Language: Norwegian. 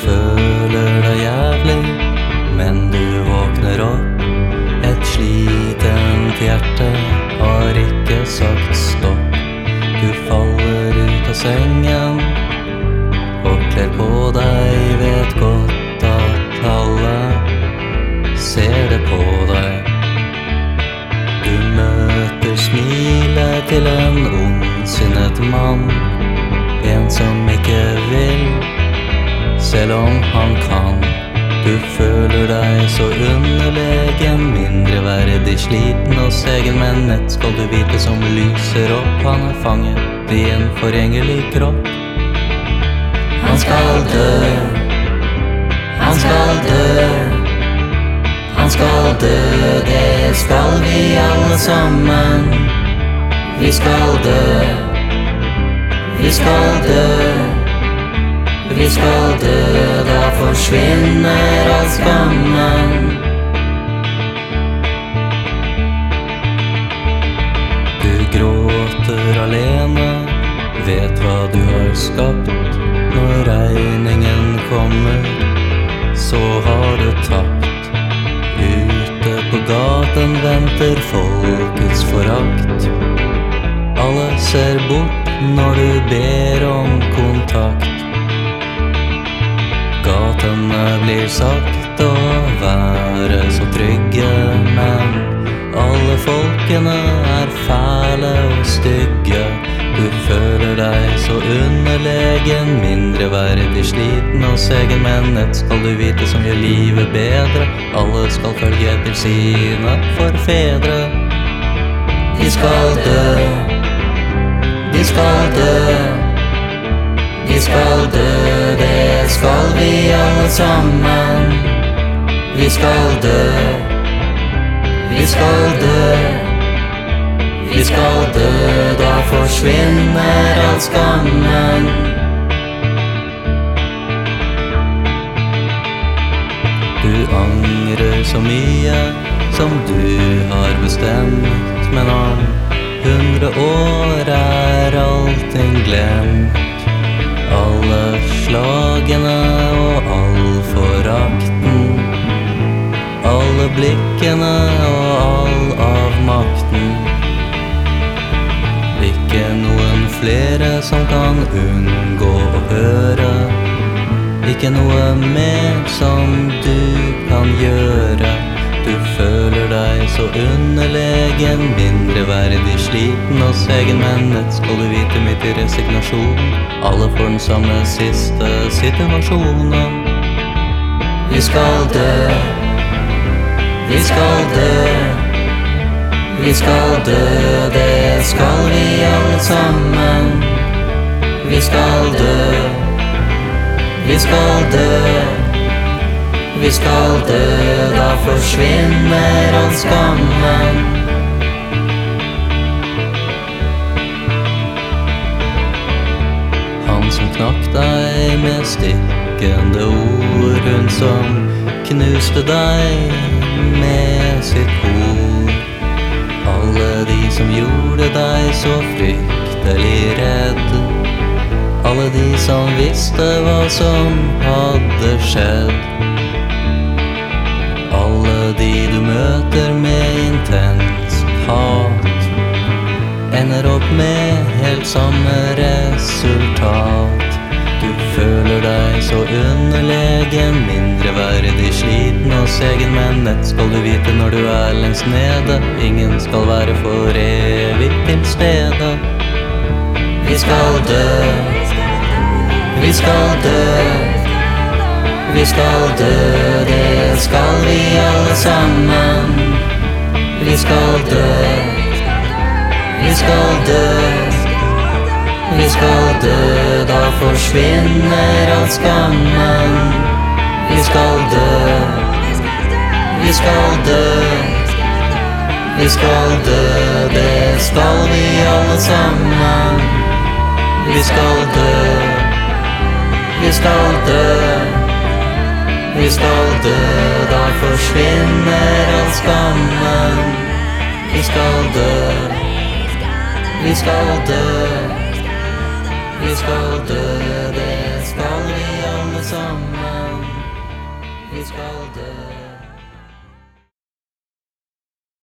føler deg jævlig, men du våkner opp. Et slitent hjerte har ikke sagt stopp. Du faller ut av sengen og kler på deg, vet godt at alle ser det på deg. Du møter smilet til en ondsinnet mann, en som ikke vil, selv om han kan. Du føler deg så underlegen, mindreverdig, sliten og segen, men ett skal du vite som lyser opp. Han er fanget i en forgjengelig kropp. Han skal dø, han skal dø, han skal dø, det skal vi alle sammen. Vi skal dø, vi skal dø, vi skal dø, da forsvinner all skammen. Du gråter alene, vet hva du har skapt. Når regningen kommer, så har du tapt. Ute på gaten venter folkets forakt. Alle ser bort når du ber om kontakt. Gatene blir sagt å være så trygge, men alle folkene er fæle og stygge. Du føler deg så underlegen, mindreverdig, sliten og segen, men ett skal du vite som gjør livet bedre. Alle skal følge etter sine forfedre. De skal dø, de skal dø, de skal dø, det skal vi alle sammen. Vi skal dø, vi skal dø, vi skal dø, da forsvinner all skammen. Du angrer så mye som du har bestemt, men om 100 år er allting glemt. Alle slagene og all forakten, alle blikkene og all avmakten. Ikke noen flere som kan unngå å høre, ikke noe mer som du kan gjøre. Du føler deg så underlegen, mindreverdig, sliten og segen, men ett skal du vite midt i resignasjon. Alle får den samme siste situasjonen. Vi skal dø, vi skal dø, vi skal dø, det skal vi alle sammen. Vi skal dø, vi skal dø, vi skal dø, da forsvinner all skammen. Han som knakk deg med stikkende ord, hun som knuste deg med sitt ord. Alle de som gjorde deg så fryktelig redd, alle de som visste hva som hadde skjedd. Alle de du møter med intenst hat, ender opp med helt samme resultat. Du føler deg så underlegen, mindreverdig, sliten og segen, men ett skal du vite når du er lengst nede. Ingen skal være for evig til stede. Vi skal dø, vi skal dø, vi skal dø, det skal vi alle sammen. Vi skal dø, vi skal dø, vi skal dø, da forsvinner all skammen. Vi skal dø, vi skal dø, vi skal dø, det skal vi alle sammen. Vi skal dø, vi skal dø, vi skal dø, da forsvinner all skammen. Vi skal dø, vi skal dø, vi skal dø, det skal vi alle sammen. Vi skal dø.